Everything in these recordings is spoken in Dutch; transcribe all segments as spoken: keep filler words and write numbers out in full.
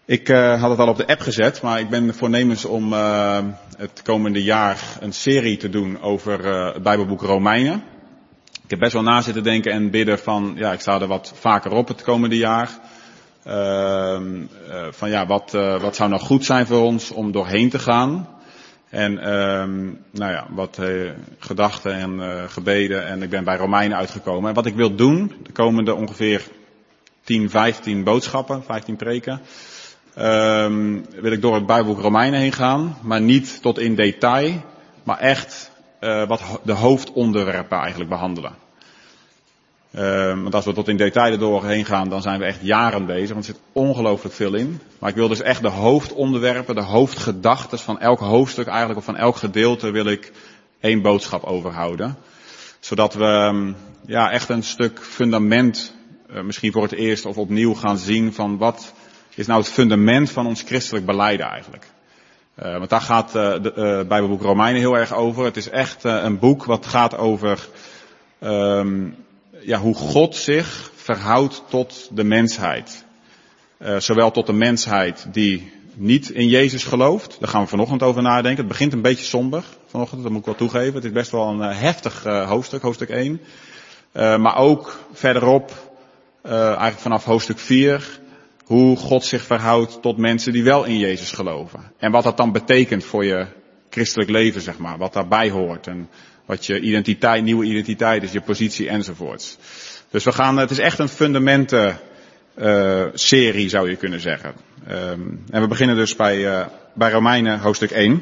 Ik uh, had het al op de app gezet, maar ik ben voornemens om uh, het komende jaar een serie te doen over uh, het Bijbelboek Romeinen. Ik heb best wel na zitten denken en bidden van, ja, ik sta er wat vaker op het komende jaar. Uh, uh, van ja, wat, uh, wat zou nou goed zijn voor ons om doorheen te gaan. En uh, nou ja, wat uh, gedachten en uh, gebeden en ik ben bij Romeinen uitgekomen. En wat ik wil doen, de komende ongeveer tien, vijftien boodschappen, vijftien preken. Um, wil ik door het Bijbelboek Romeinen heen gaan, maar niet tot in detail, maar echt uh, wat de hoofdonderwerpen eigenlijk behandelen. Um, want als we tot in detail er doorheen gaan, dan zijn we echt jaren bezig, want er zit ongelooflijk veel in. Maar ik wil dus echt de hoofdonderwerpen, de hoofdgedachten van elk hoofdstuk eigenlijk, of van elk gedeelte wil ik één boodschap overhouden. Zodat we um, ja, echt een stuk fundament, uh, misschien voor het eerst of opnieuw gaan zien van wat is nou het fundament van ons christelijk beleid eigenlijk. Uh, want daar gaat uh, de uh, Bijbelboek Romeinen heel erg over. Het is echt uh, een boek wat gaat over um, ja, hoe God zich verhoudt tot de mensheid. Uh, zowel tot de mensheid die niet in Jezus gelooft. Daar gaan we vanochtend over nadenken. Het begint een beetje somber vanochtend, dat moet ik wel toegeven. Het is best wel een uh, heftig uh, hoofdstuk, hoofdstuk één. Uh, maar ook verderop, uh, eigenlijk vanaf hoofdstuk vier... hoe God zich verhoudt tot mensen die wel in Jezus geloven. En wat dat dan betekent voor je christelijk leven, zeg maar. Wat daarbij hoort. En wat je identiteit, nieuwe identiteit is, je positie enzovoorts. Dus we gaan, het is echt een fundamenten uh, serie zou je kunnen zeggen. Um, en we beginnen dus bij, uh, bij Romeinen hoofdstuk één.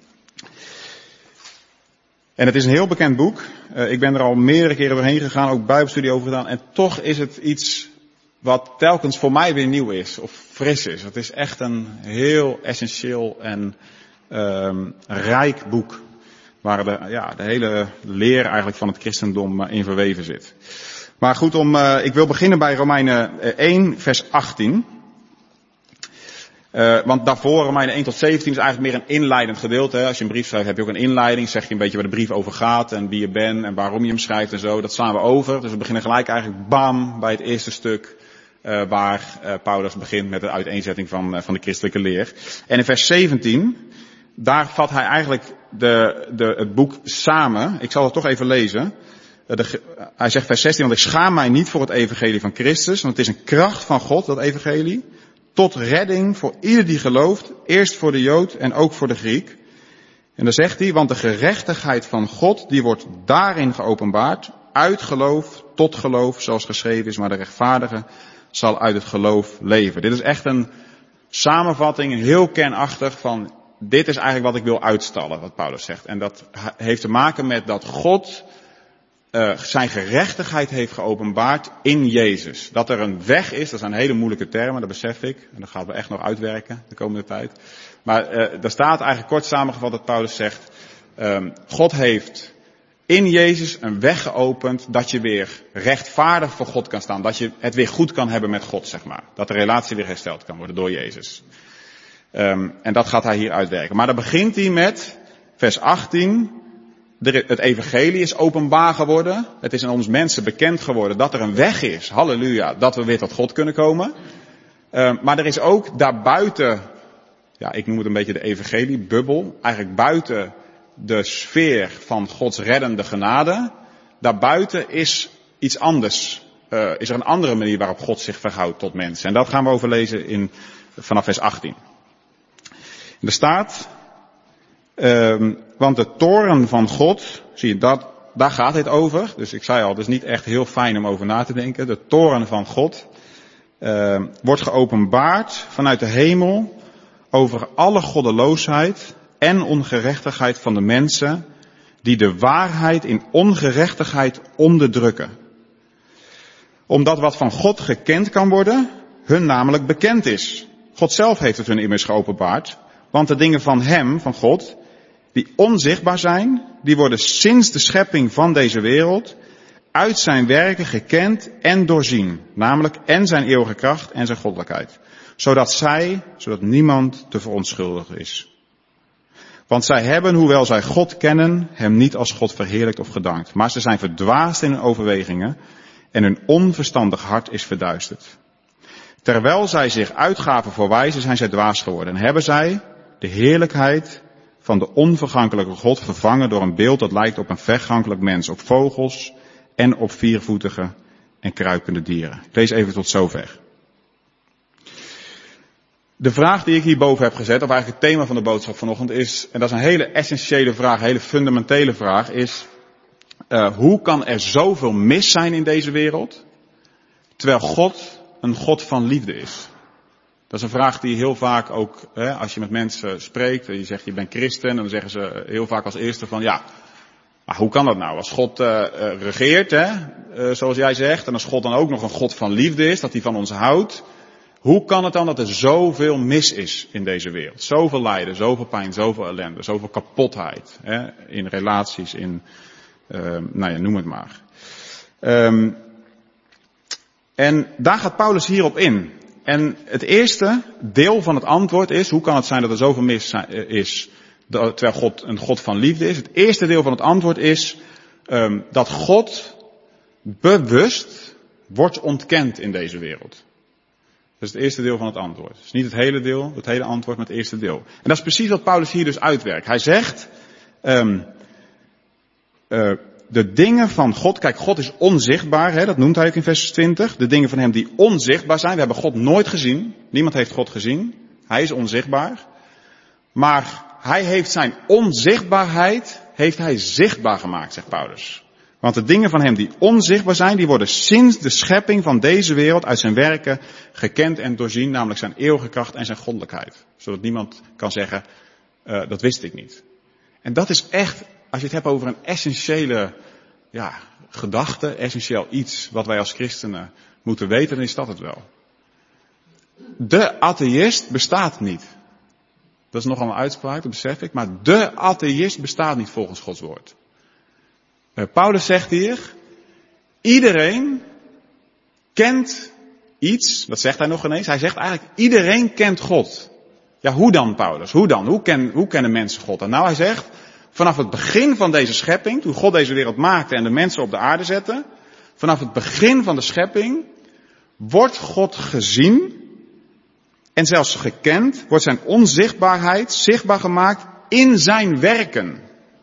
En het is een heel bekend boek. Uh, ik ben er al meerdere keren doorheen gegaan, ook bijbelstudie over gedaan. En toch is het iets wat telkens voor mij weer nieuw is, of fris is. Het is echt een heel essentieel en um, rijk boek. Waar de, ja, de hele leer eigenlijk van het christendom in verweven zit. Maar goed, om, uh, ik wil beginnen bij Romeinen één, vers achttien. Uh, want daarvoor, Romeinen één tot zeventien, is eigenlijk meer een inleidend gedeelte. Hè. Als je een brief schrijft, heb je ook een inleiding. Zeg je een beetje waar de brief over gaat en wie je bent en waarom je hem schrijft en zo. Dat slaan we over. Dus we beginnen gelijk eigenlijk bam bij het eerste stuk. Uh, waar uh, Paulus begint met de uiteenzetting van, uh, van de christelijke leer. En in vers zeventien, daar vat hij eigenlijk de, de, het boek samen. Ik zal het toch even lezen. Uh, de, uh, hij zegt vers zestien, want ik schaam mij niet voor het evangelie van Christus, want het is een kracht van God, dat evangelie, tot redding voor ieder die gelooft, eerst voor de Jood en ook voor de Griek. En dan zegt hij, want de gerechtigheid van God, die wordt daarin geopenbaard, uit geloof tot geloof, zoals geschreven is, maar de rechtvaardige zal uit het geloof leven. Dit is echt een samenvatting, heel kernachtig van, dit is eigenlijk wat ik wil uitstallen, wat Paulus zegt. En dat heeft te maken met dat God uh, zijn gerechtigheid heeft geopenbaard in Jezus. Dat er een weg is, dat zijn hele moeilijke termen, dat besef ik. En dat gaan we echt nog uitwerken de komende tijd. Maar uh, daar staat eigenlijk kort samengevat dat Paulus zegt, um, God heeft in Jezus een weg geopend dat je weer rechtvaardig voor God kan staan. Dat je het weer goed kan hebben met God, zeg maar. Dat de relatie weer hersteld kan worden door Jezus. Um, en dat gaat hij hier uitwerken. Maar dan begint hij met vers achttien. De, het evangelie is openbaar geworden. Het is aan ons mensen bekend geworden dat er een weg is. Halleluja. Dat we weer tot God kunnen komen. Um, maar er is ook daarbuiten, ja, ik noem het een beetje de evangeliebubbel. Eigenlijk buiten de sfeer van Gods reddende genade. Daarbuiten is iets anders. Uh, is er een andere manier waarop God zich verhoudt tot mensen. En dat gaan we overlezen in, vanaf vers achttien. Er staat, um, want de toorn van God, zie je dat, daar gaat het over. Dus ik zei al, het is niet echt heel fijn om over na te denken. De toorn van God uh, wordt geopenbaard vanuit de hemel over alle goddeloosheid en ongerechtigheid van de mensen die de waarheid in ongerechtigheid onderdrukken. Omdat wat van God gekend kan worden, hun namelijk bekend is. God zelf heeft het hun immers geopenbaard. Want de dingen van hem, van God, die onzichtbaar zijn, die worden sinds de schepping van deze wereld uit zijn werken gekend en doorzien. Namelijk en zijn eeuwige kracht en zijn goddelijkheid. Zodat zij, zodat niemand te verontschuldigen is. Want zij hebben, hoewel zij God kennen, hem niet als God verheerlijkt of gedankt. Maar ze zijn verdwaasd in hun overwegingen en hun onverstandig hart is verduisterd. Terwijl zij zich uitgaven voor wijzen, zijn zij dwaas geworden. En hebben zij de heerlijkheid van de onvergankelijke God vervangen door een beeld dat lijkt op een vergankelijk mens, op vogels en op viervoetige en kruipende dieren. Ik lees even tot zover. De vraag die ik hierboven heb gezet, of eigenlijk het thema van de boodschap vanochtend is, en dat is een hele essentiële vraag, een hele fundamentele vraag, is uh, hoe kan er zoveel mis zijn in deze wereld, terwijl God een God van liefde is? Dat is een vraag die heel vaak ook, hè, als je met mensen spreekt, en je zegt je bent christen, dan zeggen ze heel vaak als eerste van ja, maar hoe kan dat nou? Als God uh, uh, regeert, hè, uh, zoals jij zegt, en als God dan ook nog een God van liefde is, dat hij van ons houdt, hoe kan het dan dat er zoveel mis is in deze wereld? Zoveel lijden, zoveel pijn, zoveel ellende, zoveel kapotheid, hè, in relaties, in, uh, nou ja, noem het maar. Um, en daar gaat Paulus hierop in. En het eerste deel van het antwoord is, hoe kan het zijn dat er zoveel mis is, terwijl God een God van liefde is? Het eerste deel van het antwoord is um, dat God bewust wordt ontkend in deze wereld. Dat is het eerste deel van het antwoord. Dus niet het hele deel, het hele antwoord, maar het eerste deel. En dat is precies wat Paulus hier dus uitwerkt. Hij zegt, um, uh, de dingen van God, kijk, God is onzichtbaar, hè, dat noemt hij ook in vers twintig. De dingen van hem die onzichtbaar zijn. We hebben God nooit gezien. Niemand heeft God gezien. Hij is onzichtbaar. Maar hij heeft zijn onzichtbaarheid, heeft hij zichtbaar gemaakt, zegt Paulus. Want de dingen van hem die onzichtbaar zijn, die worden sinds de schepping van deze wereld uit zijn werken gekend en doorzien, namelijk zijn eeuwige kracht en zijn goddelijkheid. Zodat niemand kan zeggen, uh, dat wist ik niet. En dat is echt, als je het hebt over een essentiële ja, gedachte, essentieel iets wat wij als christenen moeten weten, dan is dat het wel. De atheïst bestaat niet. Dat is nogal een uitspraak, dat besef ik, maar de atheïst bestaat niet volgens Gods woord. Uh, Paulus zegt hier, iedereen kent iets, dat zegt hij nog ineens, hij zegt eigenlijk, iedereen kent God. Ja, hoe dan, Paulus? Hoe dan? Hoe, ken, hoe kennen mensen God dan? Nou, hij zegt, vanaf het begin van deze schepping, toen God deze wereld maakte en de mensen op de aarde zette, vanaf het begin van de schepping, wordt God gezien en zelfs gekend, wordt zijn onzichtbaarheid zichtbaar gemaakt in zijn werken.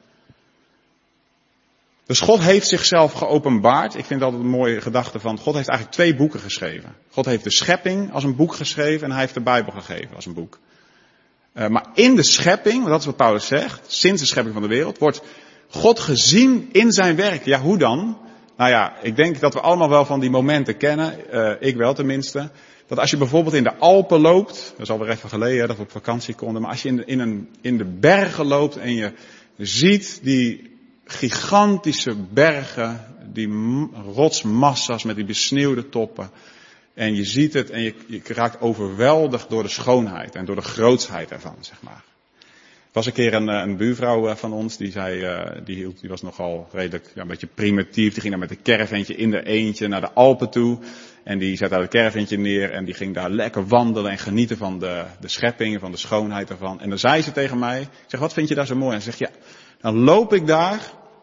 Dus God heeft zichzelf geopenbaard. Ik vind altijd een mooie gedachte van, God heeft eigenlijk twee boeken geschreven. God heeft de schepping als een boek geschreven en hij heeft de Bijbel gegeven als een boek. Uh, maar in de schepping, want dat is wat Paulus zegt, sinds de schepping van de wereld, wordt God gezien in zijn werk. Ja, hoe dan? Nou ja, ik denk dat we allemaal wel van die momenten kennen, uh, ik wel tenminste, dat als je bijvoorbeeld in de Alpen loopt, dat is alweer even geleden dat we op vakantie konden, maar als je in de, in een, in de bergen loopt en je ziet die gigantische bergen, die rotsmassa's met die besneeuwde toppen. En je ziet het en je, je raakt overweldigd door de schoonheid en door de grootsheid ervan, zeg maar. Er was een keer een, een buurvrouw van ons, die zei, die hield, die was nogal redelijk, ja, een beetje primitief. Die ging daar met een caravantje in de eentje naar de Alpen toe. En die zette daar het caravantje neer en die ging daar lekker wandelen en genieten van de, de schepping, van de schoonheid ervan. En dan zei ze tegen mij, ik zeg, wat vind je daar zo mooi? En ze zegt, ja, dan loop ik daar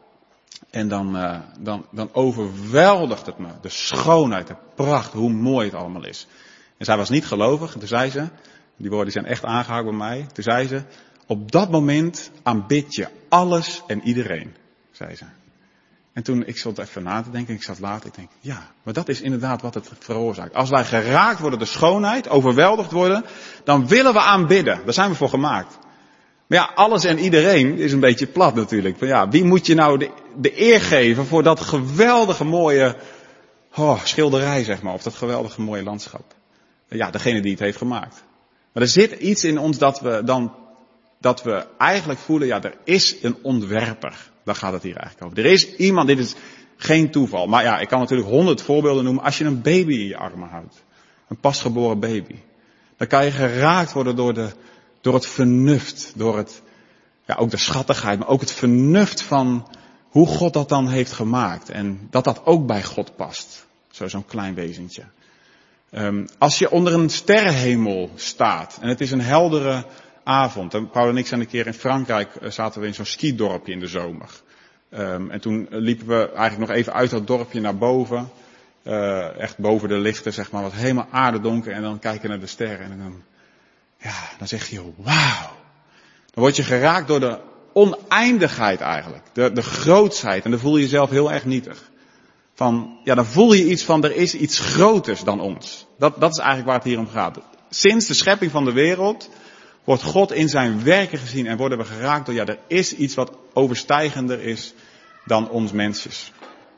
en dan, uh, dan, dan overweldigt het me. De schoonheid, de pracht, hoe mooi het allemaal is. En zij was niet gelovig. En toen zei ze, die woorden zijn echt aangehaakt bij mij. Toen zei ze, op dat moment aanbid je alles en iedereen, zei ze. En toen, ik zat even na te denken, ik zat later, ik denk, ja, maar dat is inderdaad wat het veroorzaakt. Als wij geraakt worden door de schoonheid, overweldigd worden, dan willen we aanbidden. Daar zijn we voor gemaakt. Maar ja, alles en iedereen is een beetje plat natuurlijk. Van ja, wie moet je nou de, de eer geven voor dat geweldige mooie oh, schilderij, zeg maar, of dat geweldige mooie landschap? Ja, degene die het heeft gemaakt. Maar er zit iets in ons dat we dan, dat we eigenlijk voelen, ja, er is een ontwerper. Daar gaat het hier eigenlijk over. Er is iemand, dit is geen toeval. Maar ja, ik kan natuurlijk honderd voorbeelden noemen. Als je een baby in je armen houdt, een pasgeboren baby, dan kan je geraakt worden door de Door het vernuft, door het, ja, ook de schattigheid, maar ook het vernuft van hoe God dat dan heeft gemaakt. En dat dat ook bij God past. Zo, zo'n klein wezentje. Um, als je onder een sterrenhemel staat en het is een heldere avond. En Paul en ik zijn een keer in Frankrijk, zaten we in zo'n skidorpje in de zomer. Um, en toen liepen we eigenlijk nog even uit dat dorpje naar boven. Uh, echt boven de lichten, zeg maar, wat helemaal aardedonker. En dan kijk je naar de sterren en dan, ja, dan zeg je, wauw. Dan word je geraakt door de oneindigheid eigenlijk. De, de grootsheid. En dan voel je jezelf heel erg nietig. Van, ja, dan voel je iets van, er is iets groters dan ons. Dat, dat is eigenlijk waar het hier om gaat. Sinds de schepping van de wereld wordt God in zijn werken gezien en worden we geraakt door, ja, er is iets wat overstijgender is dan ons mensjes.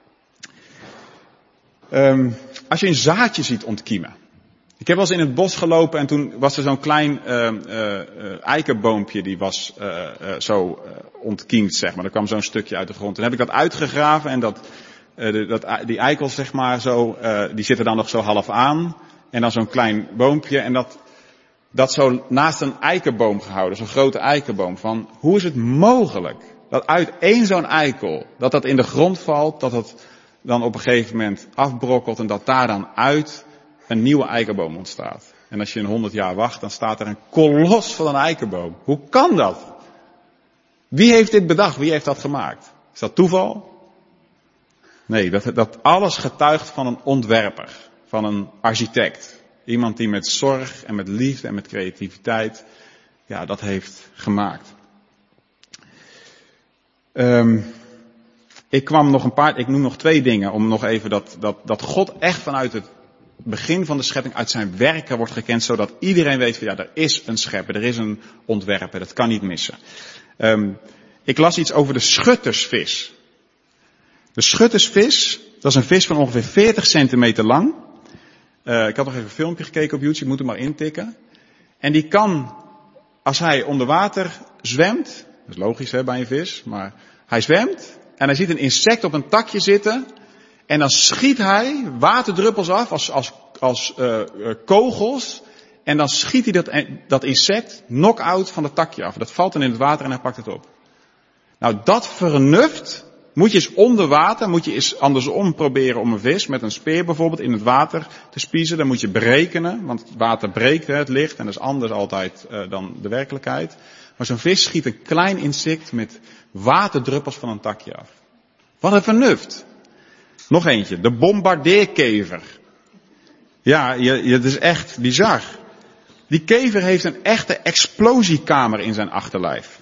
Um, als je een zaadje ziet ontkiemen. Ik heb wel eens in het bos gelopen en toen was er zo'n klein uh, uh, uh, eikenboompje die was uh, uh, zo uh, ontkiemd, zeg maar. Er kwam zo'n stukje uit de grond. Toen heb ik dat uitgegraven en dat, uh, de, dat, die eikels, zeg maar, zo, uh, die zitten dan nog zo half aan. En dan zo'n klein boompje en dat, dat zo naast een eikenboom gehouden, zo'n grote eikenboom. Van, hoe is het mogelijk dat uit één zo'n eikel, dat dat in de grond valt, dat het dan op een gegeven moment afbrokkelt en dat daar dan uit een nieuwe eikenboom ontstaat. En als je een honderd jaar wacht, dan staat er een kolos van een eikenboom. Hoe kan dat? Wie heeft dit bedacht? Wie heeft dat gemaakt? Is dat toeval? Nee, dat, dat alles getuigt van een ontwerper, van een architect. Iemand die met zorg en met liefde en met creativiteit, ja, dat heeft gemaakt. Um, ik kwam nog een paar, ik noem nog twee dingen om nog even dat, dat, dat God echt vanuit het begin van de schepping uit zijn werken wordt gekend, zodat iedereen weet van ja, er is een schepper, er is een ontwerper, dat kan niet missen. Um, ik las iets over de schuttersvis. De schuttersvis, dat is een vis van ongeveer veertig centimeter lang. Uh, ik had nog even een filmpje gekeken op YouTube, moet hem maar intikken. En die kan, als hij onder water zwemt, dat is logisch hè, bij een vis, maar hij zwemt en hij ziet een insect op een takje zitten. En dan schiet hij waterdruppels af als, als, als uh, uh, kogels. En dan schiet hij dat, dat insect knock-out van het takje af. Dat valt dan in het water en hij pakt het op. Nou, dat vernuft moet je eens onder water, moet je eens andersom proberen om een vis met een speer bijvoorbeeld in het water te spiezen. Dan moet je berekenen, want het water breekt hè, het licht en dat is anders altijd uh, dan de werkelijkheid. Maar zo'n vis schiet een klein insect met waterdruppels van een takje af. Wat een vernuft. Nog eentje, de bombardeerkever. Ja, je, je, het is echt bizar. Die kever heeft een echte explosiekamer in zijn achterlijf.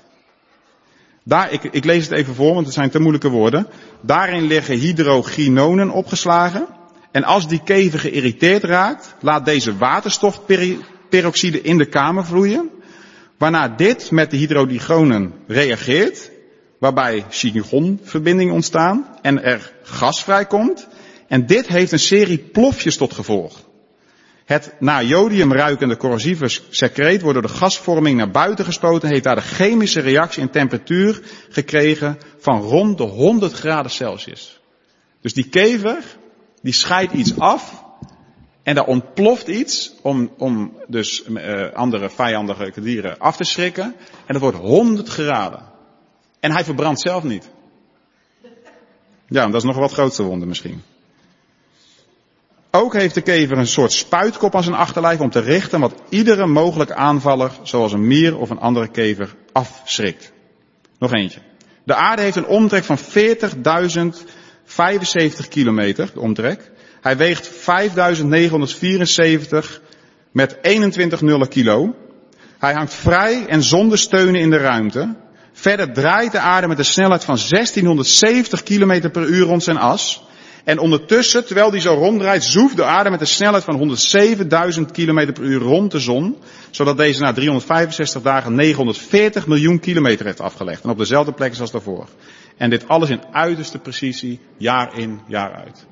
Daar, ik, ik lees het even voor, want het zijn te moeilijke woorden. Daarin liggen hydrogenonen opgeslagen. En als die kever geïrriteerd raakt, laat deze waterstofperoxide in de kamer vloeien. Waarna dit met de hydrogenonen reageert. Waarbij Chigon-verbindingen ontstaan en er gas vrijkomt. En dit heeft een serie plofjes tot gevolg. Het naar jodium ruikende corrosieve secreet wordt door de gasvorming naar buiten gespoten. Heeft daar de chemische reactie en temperatuur gekregen van rond de honderd graden Celsius. Dus die kever, die scheidt iets af. En daar ontploft iets om, om dus uh, andere vijandige dieren af te schrikken. En dat wordt honderd graden. En hij verbrandt zelf niet. Ja, dat is nog een wat grootste wonder misschien. Ook heeft de kever een soort spuitkop aan zijn achterlijf om te richten wat iedere mogelijke aanvaller, zoals een mier of een andere kever, afschrikt. Nog eentje. De aarde heeft een omtrek van veertigduizend vijfenzeventig kilometer, de omtrek. Hij weegt vijfduizend negenhonderdvierenzeventig met eenentwintig nullen kilo. Hij hangt vrij en zonder steunen in de ruimte. Verder draait de aarde met een snelheid van zestienhonderdzeventig kilometer per uur rond zijn as. En ondertussen, terwijl die zo ronddraait, zoeft de aarde met een snelheid van honderdzevenduizend kilometer per uur rond de zon. Zodat deze na driehonderdvijfenzestig dagen negenhonderdveertig miljoen kilometer heeft afgelegd. En op dezelfde plek als daarvoor. En dit alles in uiterste precisie, jaar in, jaar uit.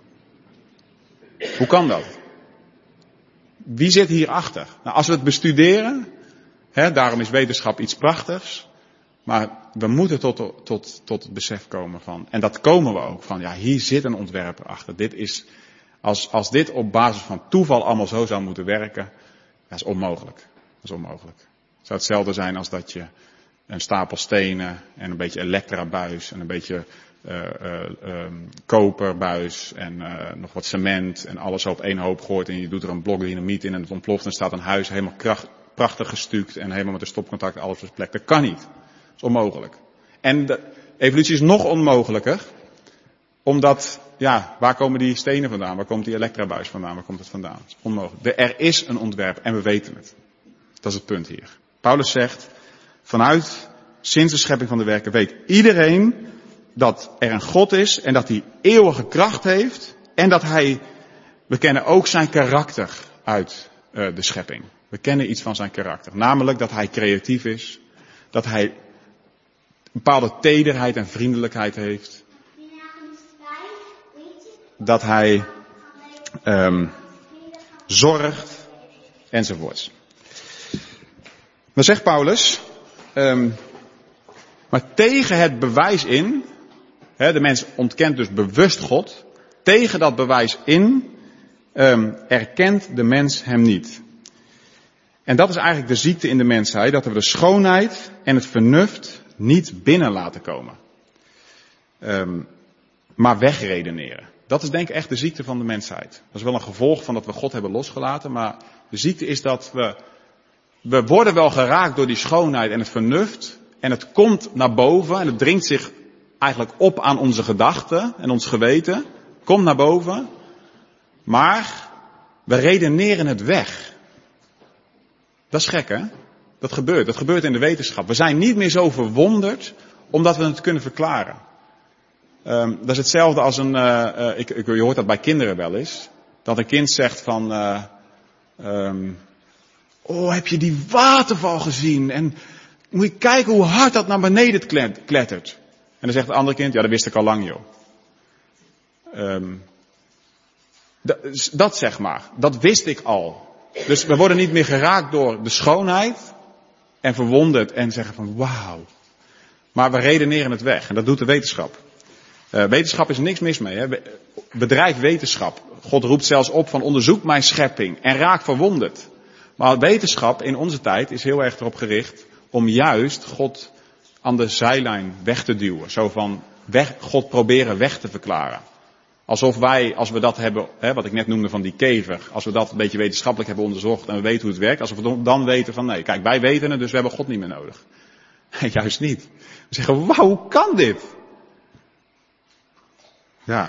Hoe kan dat? Wie zit hierachter? Nou, als we het bestuderen, hè, daarom is wetenschap iets prachtigs. Maar we moeten tot, tot, tot het besef komen van, en dat komen we ook van, ja, hier zit een ontwerper achter. Dit is, als, als dit op basis van toeval allemaal zo zou moeten werken, dat is onmogelijk. Dat is onmogelijk. Het zou hetzelfde zijn als dat je een stapel stenen en een beetje elektrabuis en een beetje uh, uh, um, koperbuis en uh, nog wat cement en alles zo op één hoop gooit en je doet er een blok dynamiet in en het ontploft en staat een huis helemaal kracht, prachtig gestuukt en helemaal met een stopcontact alles op zijn plek. Dat kan niet. Dat is onmogelijk. En de evolutie is nog onmogelijker. Omdat, ja, waar komen die stenen vandaan? Waar komt die elektrabuis vandaan? Waar komt het vandaan? Dat is onmogelijk. De, er is een ontwerp en we weten het. Dat is het punt hier. Paulus zegt, vanuit sinds de schepping van de werken weet iedereen dat er een God is en dat hij eeuwige kracht heeft en dat hij, we kennen ook zijn karakter uit uh, de schepping. We kennen iets van zijn karakter. Namelijk dat hij creatief is, dat hij een bepaalde tederheid en vriendelijkheid heeft. Dat hij um, zorgt enzovoorts. Dan zegt Paulus, um, maar tegen het bewijs in, hè, de mens ontkent dus bewust God, tegen dat bewijs in um, erkent de mens hem niet. En dat is eigenlijk de ziekte in de mensheid, dat we de schoonheid en het vernuft niet binnen laten komen. Um, maar wegredeneren. Dat is denk ik echt de ziekte van de mensheid. Dat is wel een gevolg van dat we God hebben losgelaten, maar de ziekte is dat we, we worden wel geraakt door die schoonheid en het vernuft. En het komt naar boven en het dringt zich eigenlijk op aan onze gedachten en ons geweten. Komt naar boven. Maar we redeneren het weg. Dat is gek, hè? Dat gebeurt. Dat gebeurt in de wetenschap. We zijn niet meer zo verwonderd omdat we het kunnen verklaren. Um, dat is hetzelfde als een, uh, uh, ik, ik, je hoort dat bij kinderen wel eens. Dat een kind zegt van, uh, um, oh, heb je die waterval gezien? En moet je kijken hoe hard dat naar beneden klettert. En dan zegt het andere kind, ja, dat wist ik al lang, joh. Um, dat, dat zeg maar, dat wist ik al. Dus we worden niet meer geraakt door de schoonheid en verwonderd en zeggen van wauw. Maar we redeneren het weg en dat doet de wetenschap. Uh, wetenschap is niks mis mee. Hè. Bedrijf wetenschap. God roept zelfs op van onderzoek mijn schepping en raak verwonderd. Maar wetenschap in onze tijd is heel erg erop gericht om juist God aan de zijlijn weg te duwen. Zo van weg, God proberen weg te verklaren. Alsof wij, als we dat hebben, hè, wat ik net noemde van die kever, als we dat een beetje wetenschappelijk hebben onderzocht en we weten hoe het werkt, alsof we dan weten van nee, kijk, wij weten het, dus we hebben God niet meer nodig. Juist niet. We zeggen, wauw, hoe kan dit? Ja.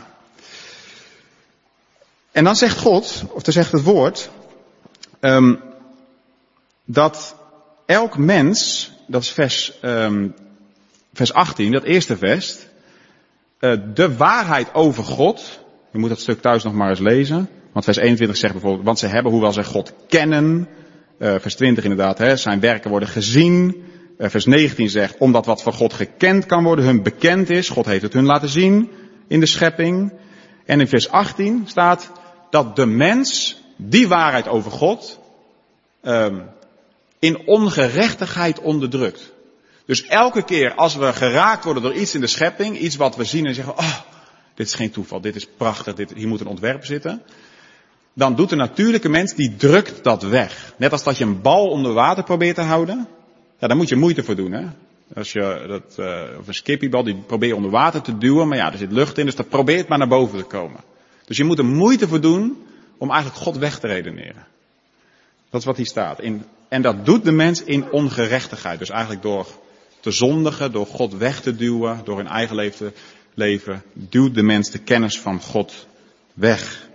En dan zegt God, of dan zegt het woord, um, dat elk mens, dat is vers, um, vers achttien, dat eerste vers, uh, de waarheid over God, je moet dat stuk thuis nog maar eens lezen, want vers eenentwintig zegt bijvoorbeeld, want ze hebben, hoewel zij God kennen, uh, vers twintig inderdaad, hè, zijn werken worden gezien, uh, vers negentien zegt, omdat wat van God gekend kan worden, hun bekend is, God heeft het hun laten zien in de schepping. En in vers achttien staat dat de mens die waarheid over God um, in ongerechtigheid onderdrukt. Dus elke keer als we geraakt worden door iets in de schepping, iets wat we zien en zeggen, oh, dit is geen toeval, dit is prachtig, dit, hier moet een ontwerp zitten. Dan doet de natuurlijke mens, die drukt dat weg. Net als dat je een bal onder water probeert te houden. Ja, daar moet je moeite voor doen, hè. Als je dat, uh, of een skippiebal, die probeer je onder water te duwen, maar ja, er zit lucht in, dus dat probeert maar naar boven te komen. Dus je moet er moeite voor doen om eigenlijk God weg te redeneren. Dat is wat hier staat. In, en dat doet de mens in ongerechtigheid. Dus eigenlijk door te zondigen, door God weg te duwen, door in eigen leven te leven, duwt de mens de kennis van God weg.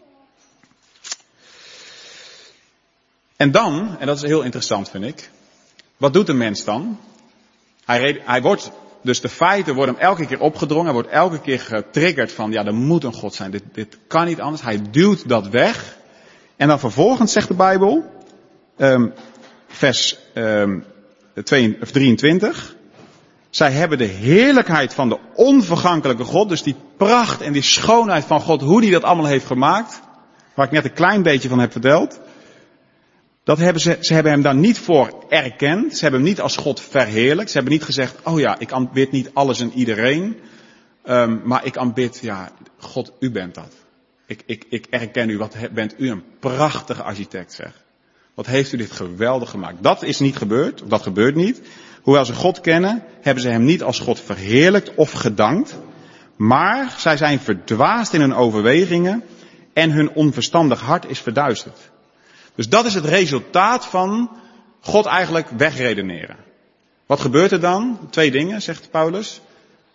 En dan, en dat is heel interessant vind ik, wat doet de mens dan? Hij, hij wordt, dus de feiten worden hem elke keer opgedrongen. Hij wordt elke keer getriggerd van, ja, er moet een God zijn. Dit, dit kan niet anders. Hij duwt dat weg. En dan vervolgens zegt de Bijbel, um, vers um, drieëntwintig. Zij hebben de heerlijkheid van de onvergankelijke God. Dus die pracht en die schoonheid van God, hoe die dat allemaal heeft gemaakt. Waar ik net een klein beetje van heb verteld. Dat hebben ze, ze hebben hem daar niet voor erkend. Ze hebben hem niet als God verheerlijkt. Ze hebben niet gezegd, oh ja, ik aanbid niet alles en iedereen. Um, maar ik aanbid, ja, God, u bent dat. Ik, ik, ik erken u, wat bent u een prachtige architect, zeg. Wat heeft u dit geweldig gemaakt. Dat is niet gebeurd, of dat gebeurt niet. Hoewel ze God kennen, hebben ze hem niet als God verheerlijkt of gedankt. Maar zij zijn verdwaasd in hun overwegingen en hun onverstandig hart is verduisterd. Dus dat is het resultaat van God eigenlijk wegredeneren. Wat gebeurt er dan? Twee dingen, zegt Paulus.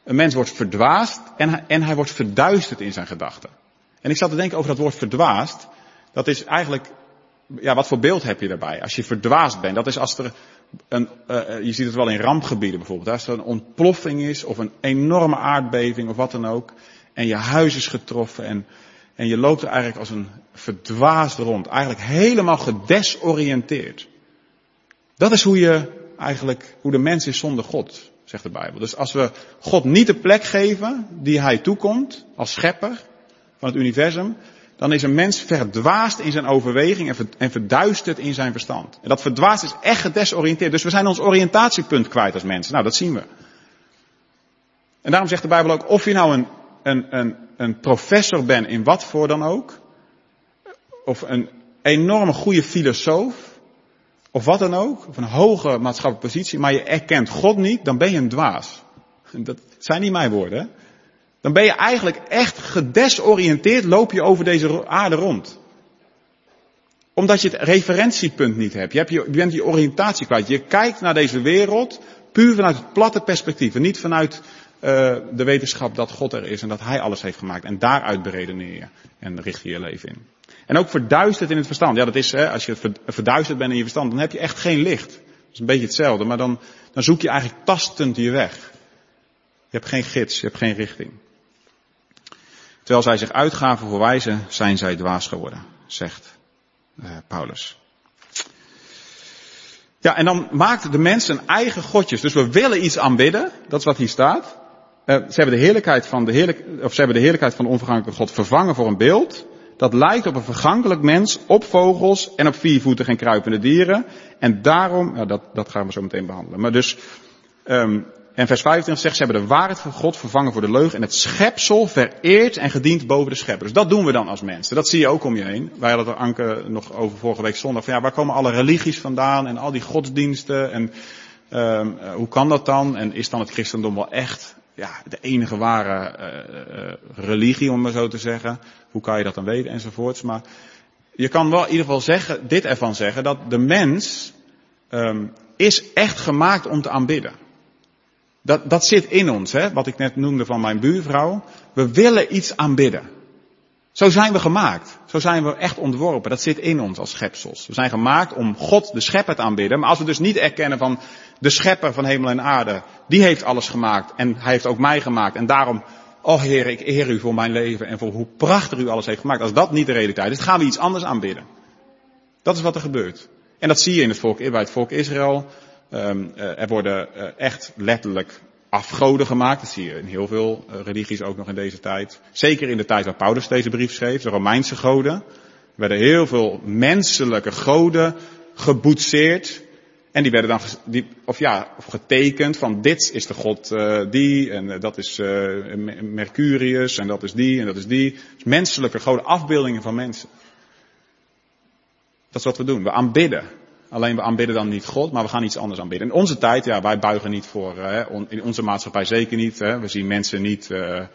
Een mens wordt verdwaasd en hij, en hij wordt verduisterd in zijn gedachten. En ik zat te denken over dat woord verdwaasd. Dat is eigenlijk, ja, wat voor beeld heb je daarbij? Als je verdwaasd bent, dat is als er een, uh, je ziet het wel in rampgebieden bijvoorbeeld. Als er een ontploffing is of een enorme aardbeving of wat dan ook. En je huis is getroffen en, en je loopt er eigenlijk als een verdwaasd rond. Eigenlijk helemaal gedesoriënteerd. Dat is hoe je eigenlijk, hoe de mens is zonder God, zegt de Bijbel. Dus als we God niet de plek geven die hij toekomt als schepper van het universum, dan is een mens verdwaasd in zijn overweging en verduisterd in zijn verstand. En dat verdwaasd is echt gedesoriënteerd. Dus we zijn ons oriëntatiepunt kwijt als mensen. Nou, dat zien we. En daarom zegt de Bijbel ook, of je nou een, een, een, een professor bent in wat voor dan ook, of een enorme goede filosoof, of wat dan ook, of een hoge maatschappelijke positie, maar je erkent God niet, dan ben je een dwaas. Dat zijn niet mijn woorden, hè. Dan ben je eigenlijk echt gedesoriënteerd, loop je over deze aarde rond. Omdat je het referentiepunt niet hebt. Je, hebt je, je bent je oriëntatie kwijt. Je kijkt naar deze wereld puur vanuit het platte perspectief. En niet vanuit uh, de wetenschap dat God er is en dat hij alles heeft gemaakt. En daaruit beredeneer je en richt je je leven in. En ook verduisterd in het verstand. Ja, dat is, hè, als je verduisterd bent in je verstand, dan heb je echt geen licht. Dat is een beetje hetzelfde, maar dan, dan zoek je eigenlijk tastend je weg. Je hebt geen gids, je hebt geen richting. Terwijl zij zich uitgaven voor wijzen, zijn zij dwaas geworden, zegt uh, Paulus. Ja, en dan maakt de mens zijn eigen godjes. Dus we willen iets aanbidden, dat is wat hier staat. Uh, ze hebben de heerlijkheid van de heerlijk, of ze hebben de heerlijkheid van de onvergankelijke God vervangen voor een beeld. Dat lijkt op een vergankelijk mens, op vogels en op viervoetige en kruipende dieren. En daarom, ja, dat, dat gaan we zo meteen behandelen. Maar dus, um, en vers vijfentwintig zegt, ze hebben de waarheid van God vervangen voor de leugen en het schepsel vereerd en gediend boven de schepper. Dus dat doen we dan als mensen. Dat zie je ook om je heen. Wij hadden het er, Anke, nog over vorige week zondag. Van ja, waar komen alle religies vandaan en al die godsdiensten en um, uh, hoe kan dat dan? En is dan het christendom wel echt, ja, de enige ware uh, uh, religie, om maar zo te zeggen? Hoe kan je dat dan weten enzovoorts? Maar je kan wel in ieder geval zeggen, dit ervan zeggen, dat de mens um, is echt gemaakt om te aanbidden. Dat, dat zit in ons, hè, wat ik net noemde van mijn buurvrouw. We willen iets aanbidden. Zo zijn we gemaakt. Zo zijn we echt ontworpen. Dat zit in ons als schepsels. We zijn gemaakt om God, de schepper, te aanbidden. Maar als we dus niet erkennen van de schepper van hemel en aarde, die heeft alles gemaakt en hij heeft ook mij gemaakt. En daarom, oh Heer, ik eer u voor mijn leven en voor hoe prachtig u alles heeft gemaakt. Als dat niet de realiteit is, gaan we iets anders aanbidden. Dat is wat er gebeurt. En dat zie je in het volk, bij het volk Israël. Um, uh, er worden uh, echt letterlijk afgoden gemaakt. Dat zie je in heel veel uh, religies ook nog in deze tijd. Zeker in de tijd waar Paulus deze brief schreef, de Romeinse goden. Er werden heel veel menselijke goden geboetseerd. En die werden dan, die, of ja, of getekend van dit is de god uh, die, en uh, dat is uh, Mercurius, en dat is die, en dat is die. Dus menselijke goden, afbeeldingen van mensen. Dat is wat we doen, we aanbidden. Alleen we aanbidden dan niet God, maar we gaan iets anders aanbidden. In onze tijd, ja, wij buigen niet voor, uh, on, in onze maatschappij zeker niet. Hè. We zien mensen niet, uh, uh,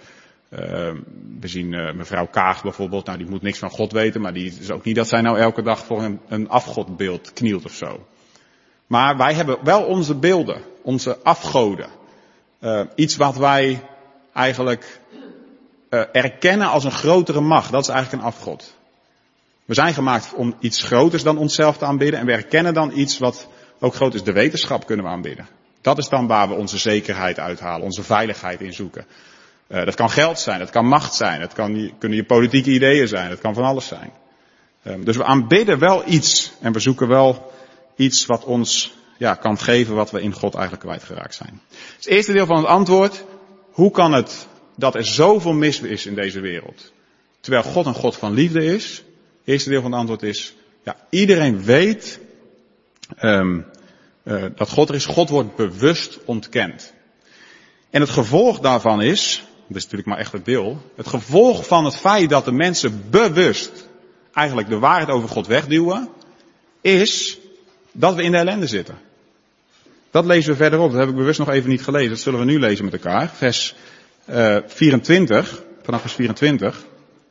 we zien uh, mevrouw Kaag bijvoorbeeld, nou die moet niks van God weten, maar die is ook niet dat zij nou elke dag voor een, een afgodbeeld knielt of zo. Maar wij hebben wel onze beelden, onze afgoden. Uh, iets wat wij eigenlijk uh, erkennen als een grotere macht, dat is eigenlijk een afgod. We zijn gemaakt om iets groters dan onszelf te aanbidden en we erkennen dan iets wat ook groot is. De wetenschap kunnen we aanbidden. Dat is dan waar we onze zekerheid uithalen, onze veiligheid in zoeken. Uh, dat kan geld zijn, dat kan macht zijn, dat kan, kunnen je politieke ideeën zijn, dat kan van alles zijn. Uh, dus we aanbidden wel iets en we zoeken wel iets wat ons ja, kan geven wat we in God eigenlijk kwijtgeraakt zijn. Het eerste deel van het antwoord, hoe kan het dat er zoveel mis is in deze wereld? Terwijl God een God van liefde is. Het eerste deel van het antwoord is, ja, iedereen weet um, uh, dat God er is. God wordt bewust ontkend. En het gevolg daarvan is, dat is natuurlijk maar echt het deel, het gevolg van het feit dat de mensen bewust eigenlijk de waarheid over God wegduwen, is dat we in de ellende zitten. Dat lezen we verderop, dat heb ik bewust nog even niet gelezen, dat zullen we nu lezen met elkaar. Vers uh, vierentwintig, vanaf vers vierentwintig.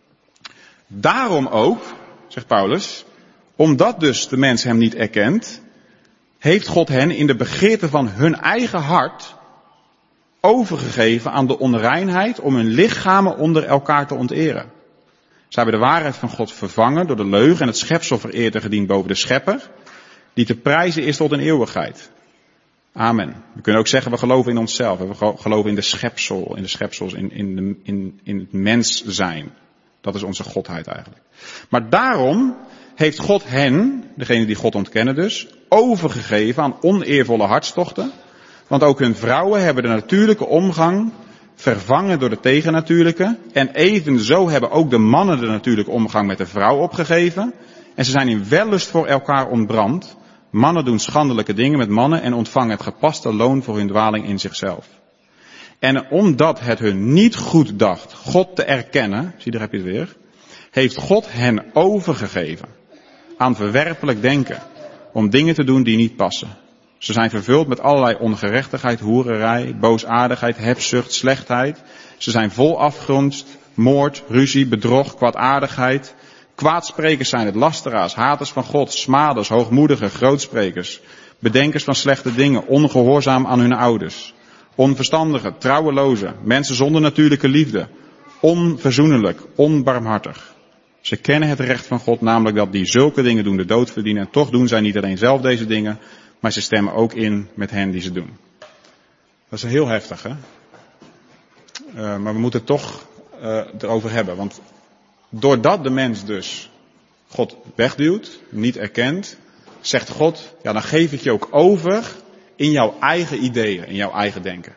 Daarom ook, zegt Paulus, omdat dus de mens hem niet erkent, heeft God hen in de begeerte van hun eigen hart overgegeven aan de onreinheid om hun lichamen onder elkaar te onteren. Zij hebben de waarheid van God vervangen door de leugen en het schepsel vereerd en gediend boven de schepper, die te prijzen is tot een eeuwigheid. Amen. We kunnen ook zeggen, we geloven in onszelf. We geloven in de schepsel, in de schepsels, in, in, de, in, in het mens zijn. Dat is onze godheid eigenlijk. Maar daarom heeft God hen, degene die God ontkennen dus, overgegeven aan oneervolle hartstochten. Want ook hun vrouwen hebben de natuurlijke omgang vervangen door de tegennatuurlijke. En evenzo hebben ook de mannen de natuurlijke omgang met de vrouw opgegeven. En ze zijn in wellust voor elkaar ontbrand. Mannen doen schandelijke dingen met mannen en ontvangen het gepaste loon voor hun dwaling in zichzelf. En omdat het hun niet goed dacht God te erkennen, zie daar heb je het weer, heeft God hen overgegeven aan verwerpelijk denken, om dingen te doen die niet passen. Ze zijn vervuld met allerlei ongerechtigheid, hoererij, boosaardigheid, hebzucht, slechtheid. Ze zijn vol afgunst, moord, ruzie, bedrog, kwaadaardigheid. Kwaadsprekers zijn het, lasteraars, haters van God, smaders, hoogmoedigen, grootsprekers, bedenkers van slechte dingen, ongehoorzaam aan hun ouders, onverstandigen, trouwelozen, mensen zonder natuurlijke liefde, onverzoenlijk, onbarmhartig. Ze kennen het recht van God, namelijk dat die zulke dingen doen de dood verdienen. En toch doen zij niet alleen zelf deze dingen, maar ze stemmen ook in met hen die ze doen. Dat is heel heftig, hè? Uh, maar we moeten het toch uh, erover hebben. Want doordat de mens dus God wegduwt, niet erkent, zegt God, ja, dan geef ik je ook over in jouw eigen ideeën, in jouw eigen denken.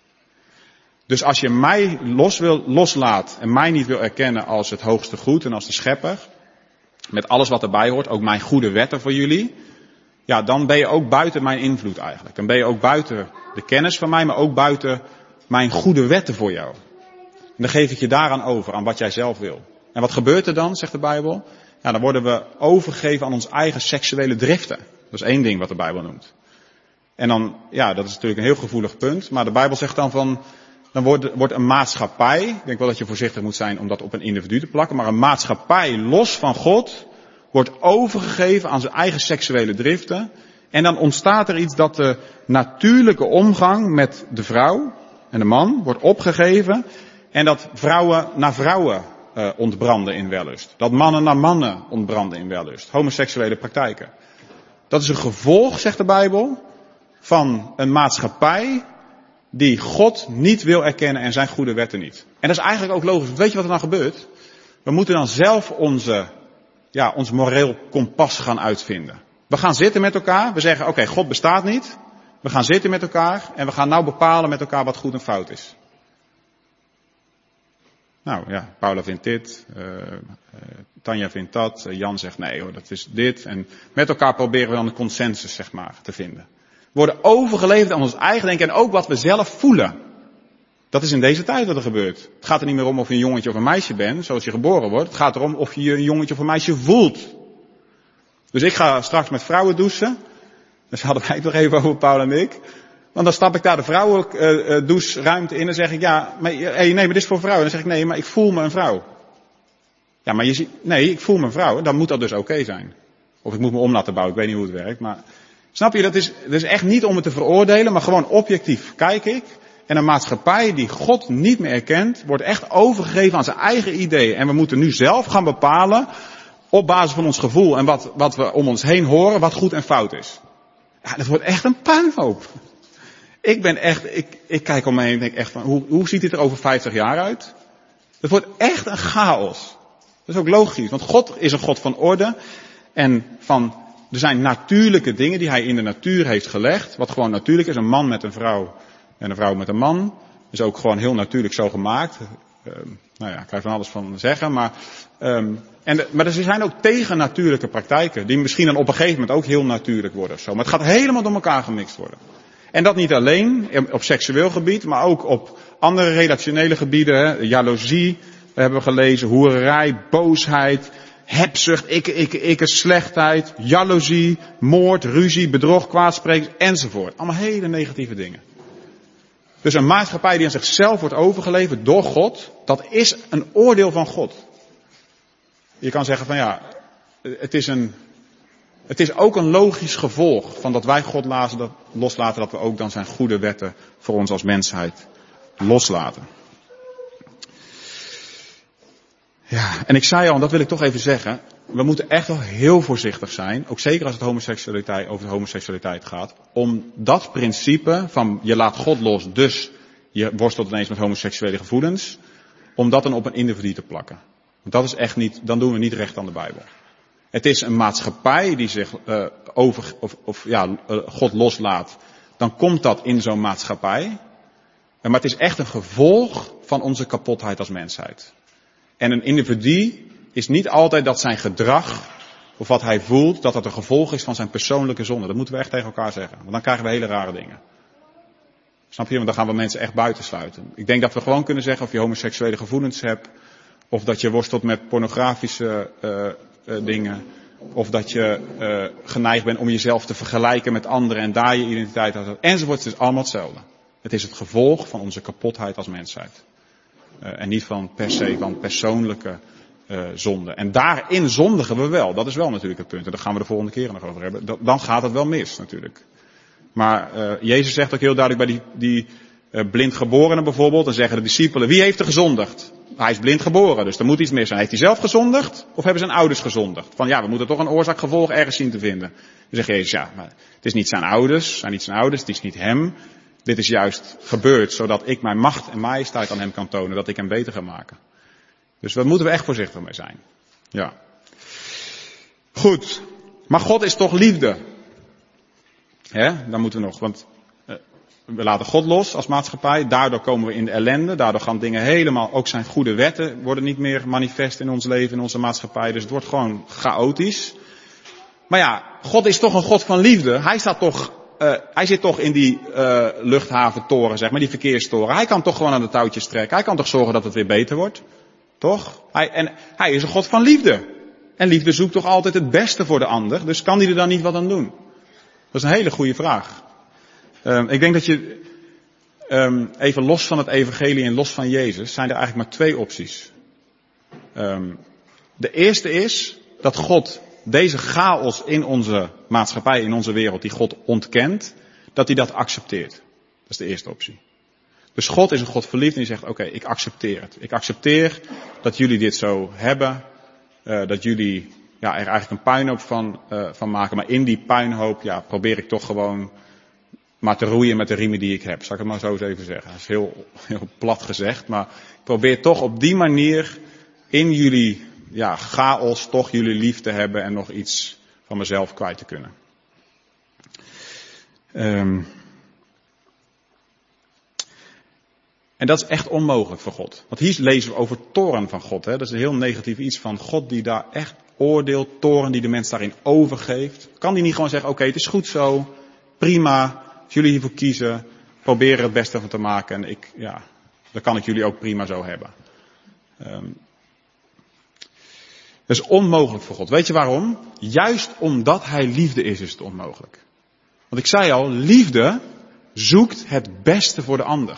Dus als je mij los wil, loslaat en mij niet wil erkennen als het hoogste goed en als de schepper, met alles wat erbij hoort, ook mijn goede wetten voor jullie, ja, dan ben je ook buiten mijn invloed eigenlijk. Dan ben je ook buiten de kennis van mij, maar ook buiten mijn goede wetten voor jou. En dan geef ik je daaraan over, aan wat jij zelf wil. En wat gebeurt er dan, zegt de Bijbel? Ja, dan worden we overgegeven aan ons eigen seksuele driften. Dat is één ding wat de Bijbel noemt. En dan, ja, dat is natuurlijk een heel gevoelig punt, maar de Bijbel zegt dan van, dan wordt, wordt een maatschappij, ik denk wel dat je voorzichtig moet zijn om dat op een individu te plakken, maar een maatschappij los van God wordt overgegeven aan zijn eigen seksuele driften. En dan ontstaat er iets dat de natuurlijke omgang met de vrouw en de man wordt opgegeven. En dat vrouwen naar vrouwen uh, ontbranden in wellust. Dat mannen naar mannen ontbranden in wellust. Homoseksuele praktijken. Dat is een gevolg, zegt de Bijbel, van een maatschappij die God niet wil erkennen en zijn goede wetten niet. En dat is eigenlijk ook logisch. Weet je wat er dan gebeurt? We moeten dan zelf onze, ja, ons moreel kompas gaan uitvinden. We gaan zitten met elkaar. We zeggen, oké, okay, God bestaat niet. We gaan zitten met elkaar en we gaan nou bepalen met elkaar wat goed en fout is. Nou ja, Paula vindt dit, uh, uh, Tanja vindt dat, uh, Jan zegt nee hoor, dat is dit. En met elkaar proberen we dan een consensus, zeg maar, te vinden. We worden overgeleverd aan ons eigen denken en ook wat we zelf voelen. Dat is in deze tijd wat er gebeurt. Het gaat er niet meer om of je een jongetje of een meisje bent, zoals je geboren wordt. Het gaat erom of je een jongetje of een meisje voelt. Dus ik ga straks met vrouwen douchen. Dus hadden wij het nog even over, Paul en ik. Want dan stap ik daar de vrouwendoucheruimte in en zeg ik, ja, maar, hey, nee, maar dit is voor vrouwen. Dan zeg ik, nee, maar ik voel me een vrouw. Ja, maar je ziet, nee, ik voel me een vrouw. Dan moet dat dus oké okay zijn. Of ik moet me om laten bouwen, ik weet niet hoe het werkt. Maar snap je, dat is, dat is echt niet om het te veroordelen, maar gewoon objectief kijk ik. En een maatschappij die God niet meer erkent, wordt echt overgegeven aan zijn eigen ideeën. En we moeten nu zelf gaan bepalen, op basis van ons gevoel en wat, wat we om ons heen horen, wat goed en fout is. Ja, dat wordt echt een puinhoop. Ik ben echt, ik, ik kijk om me heen en denk echt van, hoe, hoe ziet dit er over vijftig jaar uit? Het wordt echt een chaos. Dat is ook logisch, want God is een God van orde. En van, er zijn natuurlijke dingen die hij in de natuur heeft gelegd. Wat gewoon natuurlijk is, een man met een vrouw en een vrouw met een man. Is ook gewoon heel natuurlijk zo gemaakt. Uh, nou ja, ik kan er van alles van zeggen, maar... Um, en de, maar er zijn ook tegennatuurlijke praktijken, die misschien dan op een gegeven moment ook heel natuurlijk worden of zo. Maar het gaat helemaal door elkaar gemixt worden. En dat niet alleen op seksueel gebied, maar ook op andere relationele gebieden. Hè. Jaloezie, hebben we gelezen, hoererij, boosheid, hebzucht, ikke, ikke, ikke, slechtheid, jaloezie, moord, ruzie, bedrog, kwaadsprekers enzovoort. Allemaal hele negatieve dingen. Dus een maatschappij die aan zichzelf wordt overgeleverd door God, dat is een oordeel van God. Je kan zeggen van ja, het is een, Het is ook een logisch gevolg van dat wij God loslaten, dat we ook dan zijn goede wetten voor ons als mensheid loslaten. Ja, en ik zei al, en dat wil ik toch even zeggen, we moeten echt wel heel voorzichtig zijn, ook zeker als het homoseksualiteit, over de homoseksualiteit gaat, om dat principe van je laat God los, dus je worstelt ineens met homoseksuele gevoelens, om dat dan op een individu te plakken. Want dat is echt niet, dan doen we niet recht aan de Bijbel. Het is een maatschappij die zich uh, over, of, of ja, uh, God loslaat, dan komt dat in zo'n maatschappij. Maar het is echt een gevolg van onze kapotheid als mensheid. En een individu is niet altijd dat zijn gedrag, of wat hij voelt, dat dat een gevolg is van zijn persoonlijke zonde. Dat moeten we echt tegen elkaar zeggen. Want dan krijgen we hele rare dingen. Snap je? Want dan gaan we mensen echt buitensluiten. Ik denk dat we gewoon kunnen zeggen of je homoseksuele gevoelens hebt, of dat je worstelt met pornografische uh, uh, dingen, of dat je uh, geneigd bent om jezelf te vergelijken met anderen en daar je identiteit uit, enzovoort. Het is allemaal hetzelfde. Het is het gevolg van onze kapotheid als mensheid. Uh, en niet van per se van persoonlijke uh, zonde. En daarin zondigen we wel. Dat is wel natuurlijk het punt. En daar gaan we de volgende keer nog over hebben. Dan gaat het wel mis natuurlijk. Maar uh, Jezus zegt ook heel duidelijk bij die, die uh, blindgeborenen bijvoorbeeld. Dan zeggen de discipelen, wie heeft er gezondigd? Hij is blind geboren, dus er moet iets mis zijn. Heeft hij zelf gezondigd? Of hebben zijn ouders gezondigd? Van ja, we moeten toch een oorzaak-gevolg ergens zien te vinden. Dan zegt Jezus, ja, maar het is niet zijn ouders, zijn niet zijn ouders, het is niet hem. Dit is juist gebeurd, zodat ik mijn macht en majesteit aan hem kan tonen, dat ik hem beter ga maken. Dus daar moeten we echt voorzichtig mee zijn. Ja. Goed. Maar God is toch liefde? Hè? Dan moeten we nog, want uh, we laten God los als maatschappij. Daardoor komen we in de ellende. Daardoor gaan dingen helemaal, ook zijn goede wetten worden niet meer manifest in ons leven, in onze maatschappij. Dus het wordt gewoon chaotisch. Maar ja, God is toch een God van liefde. Hij staat toch, uh, hij zit toch in die uh, luchthaventoren, zeg maar, die verkeerstoren. Hij kan toch gewoon aan de touwtjes trekken. Hij kan toch zorgen dat het weer beter wordt. Toch? Hij, en hij is een God van liefde. En liefde zoekt toch altijd het beste voor de ander. Dus kan hij er dan niet wat aan doen? Dat is een hele goede vraag. Um, ik denk dat je, um, even los van het evangelie en los van Jezus, zijn er eigenlijk maar twee opties. Um, de eerste is dat God deze chaos in onze maatschappij, in onze wereld, die God ontkent, dat hij dat accepteert. Dat is de eerste optie. Dus God is een God verliefd en die zegt, oké, okay, ik accepteer het. Ik accepteer dat jullie dit zo hebben, uh, dat jullie ja, er eigenlijk een puinhoop van, uh, van maken. Maar in die puinhoop ja, probeer ik toch gewoon maar te roeien met de riemen die ik heb. Zal ik het maar zo eens even zeggen. Dat is heel, heel plat gezegd. Maar ik probeer toch op die manier in jullie ja, chaos toch jullie lief te hebben en nog iets van mezelf kwijt te kunnen. Um, En dat is echt onmogelijk voor God. Want hier lezen we over toorn van God. Hè? Dat is een heel negatief iets van God die daar echt oordeelt. Toorn die de mens daarin overgeeft. Kan die niet gewoon zeggen, oké, okay, het is goed zo. Prima. Als jullie hiervoor kiezen. Probeer er het beste van te maken. En ik, ja, dan kan ik jullie ook prima zo hebben. Um, dat is onmogelijk voor God. Weet je waarom? Juist omdat hij liefde is, is het onmogelijk. Want ik zei al, liefde zoekt het beste voor de ander.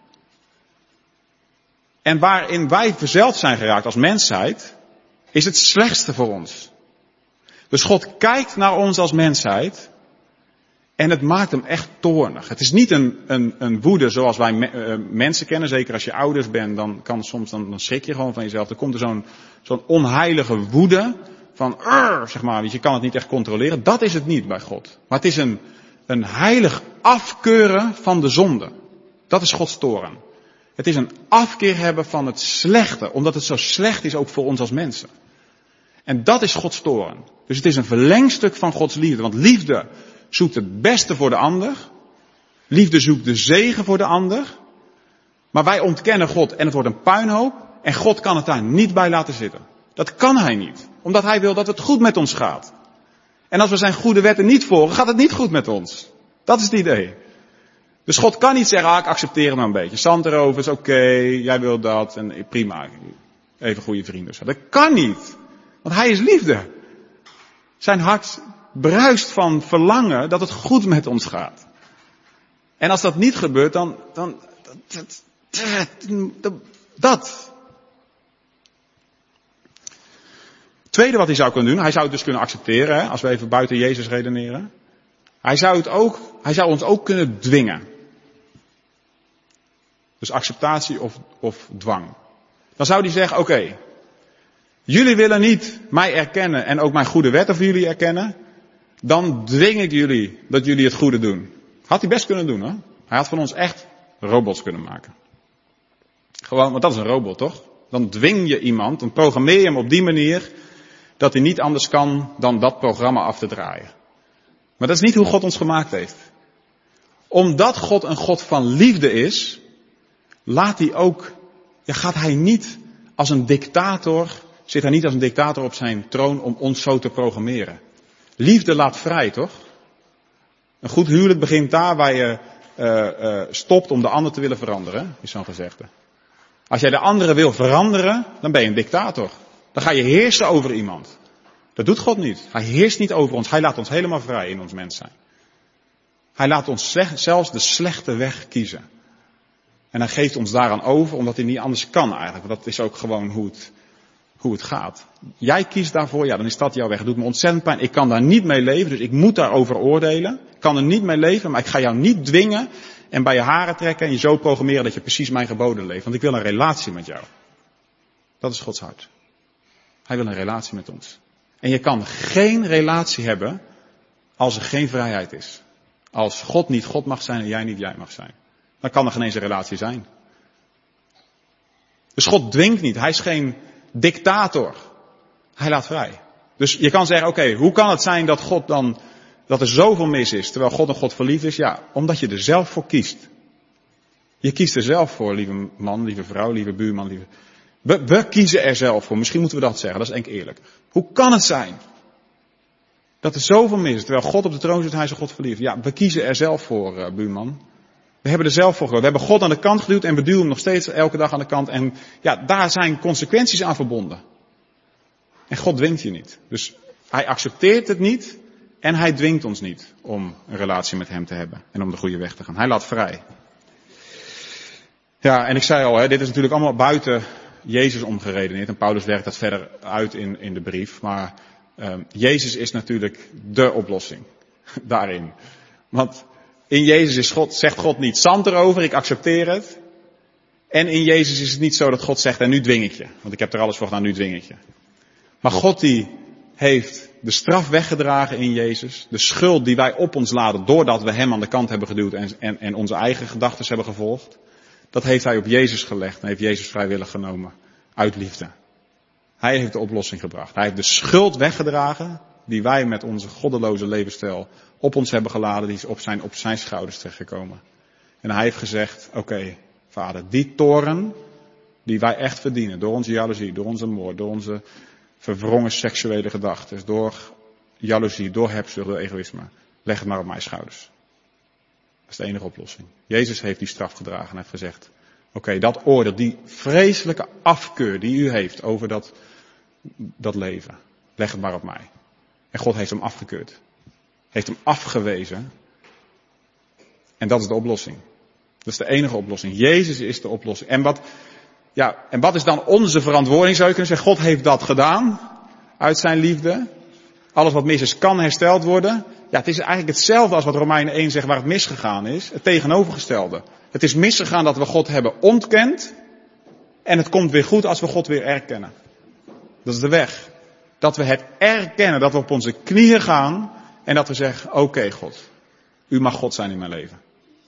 En waarin wij verzeld zijn geraakt als mensheid, is het slechtste voor ons. Dus God kijkt naar ons als mensheid en het maakt hem echt toornig. Het is niet een, een, een woede zoals wij me, uh, mensen kennen. Zeker als je ouders bent, dan kan soms dan, dan schrik je gewoon van jezelf. Er komt er zo'n, zo'n onheilige woede van, uh, zeg maar, je kan het niet echt controleren. Dat is het niet bij God. Maar het is een, een heilig afkeuren van de zonde. Dat is Gods toorn. Het is een afkeer hebben van het slechte, omdat het zo slecht is ook voor ons als mensen. En dat is Gods toorn. Dus het is een verlengstuk van Gods liefde. Want liefde zoekt het beste voor de ander. Liefde zoekt de zegen voor de ander. Maar wij ontkennen God en het wordt een puinhoop. En God kan het daar niet bij laten zitten. Dat kan hij niet. Omdat hij wil dat het goed met ons gaat. En als we zijn goede wetten niet volgen, gaat het niet goed met ons. Dat is het idee. Dus God kan niet zeggen, ah, ik accepteer het maar een beetje. Zand erover, is oké, okay, jij wil dat, en prima. Even goede vrienden. Dat kan niet. Want hij is liefde. Zijn hart bruist van verlangen dat het goed met ons gaat. En als dat niet gebeurt, dan, dan, dat, dat, dat. tweede wat hij zou kunnen doen, hij zou het dus kunnen accepteren, hè, als we even buiten Jezus redeneren. Hij zou het ook, hij zou ons ook kunnen dwingen. Dus acceptatie of, of dwang. Dan zou hij zeggen, oké, okay, jullie willen niet mij erkennen en ook mijn goede wetten voor jullie erkennen. Dan dwing ik jullie dat jullie het goede doen. Had hij best kunnen doen, hoor. Hij had van ons echt robots kunnen maken. Gewoon, want dat is een robot, toch? Dan dwing je iemand, dan programmeer je hem op die manier dat hij niet anders kan dan dat programma af te draaien. Maar dat is niet hoe God ons gemaakt heeft. Omdat God een God van liefde is, laat hij ook, ja, gaat hij niet als een dictator, zit hij niet als een dictator op zijn troon om ons zo te programmeren. Liefde laat vrij, toch? Een goed huwelijk begint daar waar je uh, uh, stopt om de ander te willen veranderen, is zo'n gezegde. Als jij de andere wil veranderen, dan ben je een dictator. Dan ga je heersen over iemand. Dat doet God niet. Hij heerst niet over ons. Hij laat ons helemaal vrij in ons mens zijn. Hij laat ons slecht, zelfs de slechte weg kiezen. En hij geeft ons daaraan over, omdat hij niet anders kan eigenlijk. Want dat is ook gewoon hoe het, hoe het gaat. Jij kiest daarvoor, ja, dan is dat jouw weg. Het doet me ontzettend pijn. Ik kan daar niet mee leven, dus ik moet daarover oordelen. Ik kan er niet mee leven, maar ik ga jou niet dwingen en bij je haren trekken en je zo programmeren dat je precies mijn geboden leeft. Want ik wil een relatie met jou. Dat is Gods hart. Hij wil een relatie met ons. En je kan geen relatie hebben als er geen vrijheid is. Als God niet God mag zijn en jij niet jij mag zijn. Dan kan er geen eens een relatie zijn. Dus God dwingt niet. Hij is geen dictator. Hij laat vrij. Dus je kan zeggen, oké, okay, hoe kan het zijn dat God dan, dat er zoveel mis is, terwijl God een God verliefd is? Ja, omdat je er zelf voor kiest. Je kiest er zelf voor, lieve man, lieve vrouw, lieve buurman, lieve... We, we kiezen er zelf voor. Misschien moeten we dat zeggen, dat is denk ik eerlijk. Hoe kan het zijn dat er zoveel mis is, terwijl God op de troon zit, hij is een God verliefd? Ja, we kiezen er zelf voor, uh, buurman. We hebben er zelf voor gekozen. We hebben God aan de kant geduwd en we duwen hem nog steeds elke dag aan de kant. En ja, daar zijn consequenties aan verbonden. En God dwingt je niet. Dus hij accepteert het niet en hij dwingt ons niet om een relatie met hem te hebben en om de goede weg te gaan. Hij laat vrij. Ja, en ik zei al, hè, dit is natuurlijk allemaal buiten Jezus omgeredeneerd. En Paulus werkt dat verder uit in, in de brief. Maar uh, Jezus is natuurlijk de oplossing daarin. Want in Jezus is God, zegt God niet zand erover, ik accepteer het. En in Jezus is het niet zo dat God zegt, en nu dwing ik je. Want ik heb er alles voor gedaan, nu dwing ik je. Maar God die heeft de straf weggedragen in Jezus. De schuld die wij op ons laden doordat we hem aan de kant hebben geduwd en, en, en onze eigen gedachten hebben gevolgd. Dat heeft hij op Jezus gelegd en heeft Jezus vrijwillig genomen. Uit liefde. Hij heeft de oplossing gebracht. Hij heeft de schuld weggedragen die wij met onze goddeloze levensstijl op ons hebben geladen. Die is op zijn, op zijn schouders terechtgekomen. En hij heeft gezegd, oké, okay, Vader, die toorn die wij echt verdienen. Door onze jaloezie, door onze moord, door onze verwrongen seksuele gedachten. Door jaloezie, door hebzucht, door egoïsme. Leg het maar op mijn schouders. Dat is de enige oplossing. Jezus heeft die straf gedragen en heeft gezegd, oké, okay, dat oordeel, die vreselijke afkeur die u heeft over dat, dat leven. Leg het maar op mij. En God heeft hem afgekeurd. Heeft hem afgewezen. En dat is de oplossing. Dat is de enige oplossing. Jezus is de oplossing. En wat, ja, en wat is dan onze verantwoording, zou je kunnen zeggen? God heeft dat gedaan. Uit zijn liefde. Alles wat mis is, kan hersteld worden. Ja, het is eigenlijk hetzelfde als wat Romeinen één zegt waar het misgegaan is. Het tegenovergestelde. Het is misgegaan dat we God hebben ontkend. En het komt weer goed als we God weer erkennen. Dat is de weg. Dat we het erkennen, dat we op onze knieën gaan. En dat we zeggen, oké okay, God, u mag God zijn in mijn leven.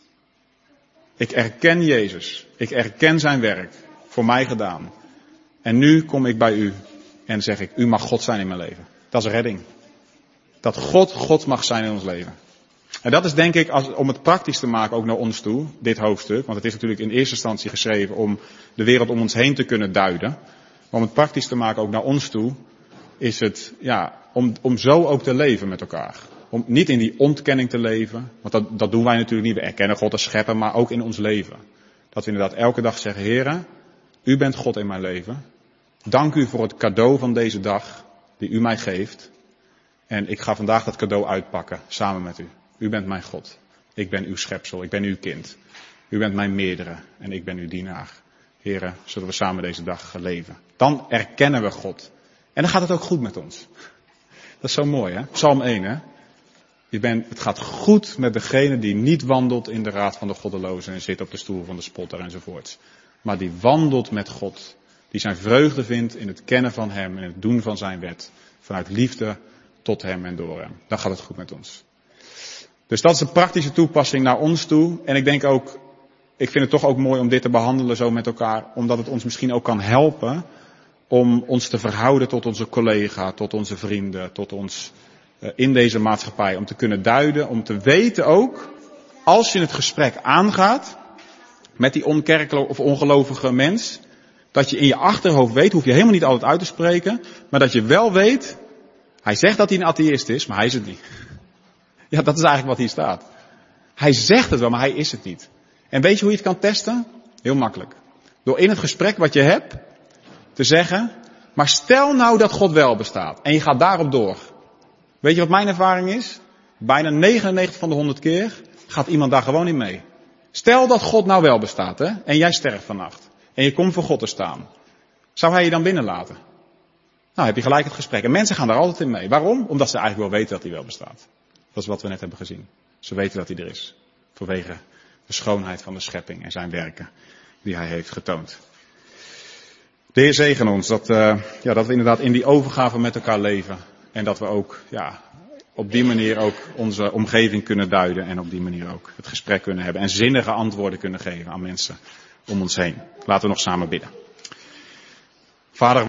Ik erken Jezus. Ik erken zijn werk. Voor mij gedaan. En nu kom ik bij u. En zeg ik, u mag God zijn in mijn leven. Dat is redding. Dat God God mag zijn in ons leven. En dat is denk ik, als, om het praktisch te maken ook naar ons toe, dit hoofdstuk. Want het is natuurlijk in eerste instantie geschreven om de wereld om ons heen te kunnen duiden. Maar om het praktisch te maken ook naar ons toe, is het, ja, om, om zo ook te leven met elkaar. Om niet in die ontkenning te leven. Want dat, dat doen wij natuurlijk niet. We erkennen God als schepper, maar ook in ons leven. Dat we inderdaad elke dag zeggen, Heere, u bent God in mijn leven. Dank u voor het cadeau van deze dag die u mij geeft. En ik ga vandaag dat cadeau uitpakken, samen met u. U bent mijn God. Ik ben uw schepsel. Ik ben uw kind. U bent mijn meerdere. En ik ben uw dienaar. Heren, zullen we samen deze dag leven. Dan erkennen we God. En dan gaat het ook goed met ons. Dat is zo mooi, hè? Psalm één, hè? Je bent, het gaat goed met degene die niet wandelt in de raad van de goddelozen en zit op de stoel van de spotter enzovoorts. Maar die wandelt met God. Die zijn vreugde vindt in het kennen van hem en het doen van zijn wet. Vanuit liefde tot hem en door hem. Dan gaat het goed met ons. Dus dat is de praktische toepassing naar ons toe. En ik denk ook, ik vind het toch ook mooi om dit te behandelen zo met elkaar. Omdat het ons misschien ook kan helpen om ons te verhouden tot onze collega, tot onze vrienden, tot ons uh, in deze maatschappij. Om te kunnen duiden, om te weten ook, als je het gesprek aangaat met die onkerkelijke of ongelovige mens, dat je in je achterhoofd weet, hoef je helemaal niet altijd uit te spreken, maar dat je wel weet, hij zegt dat hij een atheïst is, maar hij is het niet. Ja, dat is eigenlijk wat hier staat. Hij zegt het wel, maar hij is het niet. En weet je hoe je het kan testen? Heel makkelijk. Door in het gesprek wat je hebt te zeggen, maar stel nou dat God wel bestaat en je gaat daarop door. Weet je wat mijn ervaring is? Bijna negenennegentig van de honderd keer gaat iemand daar gewoon in mee. Stel dat God nou wel bestaat, hè, en jij sterft vannacht. En je komt voor God te staan. Zou hij je dan binnenlaten? Nou, heb je gelijk het gesprek. En mensen gaan daar altijd in mee. Waarom? Omdat ze eigenlijk wel weten dat hij wel bestaat. Dat is wat we net hebben gezien. Ze weten dat hij er is. Vanwege de schoonheid van de schepping en zijn werken die hij heeft getoond. De Heer zegen ons dat, uh, ja, dat we inderdaad in die overgave met elkaar leven. En dat we ook ja, op die manier ook onze omgeving kunnen duiden. En op die manier ook het gesprek kunnen hebben. En zinnige antwoorden kunnen geven aan mensen om ons heen. Laten we nog samen bidden. Vader.